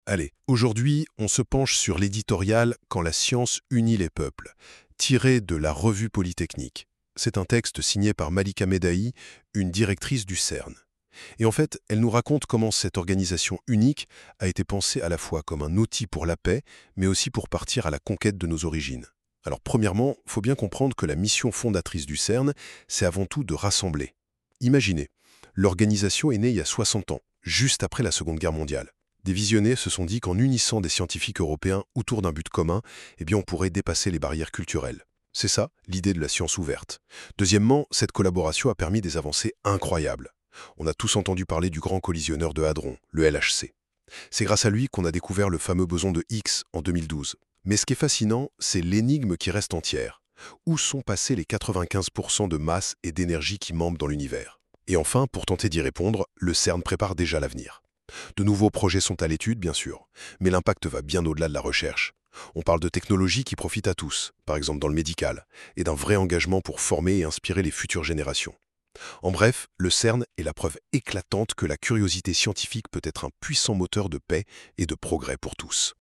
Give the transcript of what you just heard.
Allez, aujourd'hui, on se penche sur l'éditorial Quand la science unit les peuples, tiré de la Revue Polytechnique. C'est un texte signé par Malika Medaï, une directrice du CERN. Et en fait, elle nous raconte comment cette organisation unique a été pensée à la fois comme un outil pour la paix, mais aussi pour partir à la conquête de nos origines. Alors premièrement, il faut bien comprendre que la mission fondatrice du CERN, c'est avant tout de rassembler. Imaginez, l'organisation est née il y a 60 ans, juste après la Seconde Guerre mondiale. Des visionnaires se sont dit qu'en unissant des scientifiques européens autour d'un but commun, on pourrait dépasser les barrières culturelles. C'est ça, l'idée de la science ouverte. Deuxièmement, cette collaboration a permis des avancées incroyables. On a tous entendu parler du grand collisionneur de hadrons, le LHC. C'est grâce à lui qu'on a découvert le fameux boson de Higgs en 2012. Mais ce qui est fascinant, c'est l'énigme qui reste entière. Où sont passés les 95% de masse et d'énergie qui manquent dans l'univers? Et enfin, pour tenter d'y répondre, le CERN prépare déjà l'avenir. De nouveaux projets sont à l'étude, bien sûr, mais l'impact va bien au-delà de la recherche. On parle de technologies qui profitent à tous, par exemple dans le médical, et d'un vrai engagement pour former et inspirer les futures générations. En bref, le CERN est la preuve éclatante que la curiosité scientifique peut être un puissant moteur de paix et de progrès pour tous.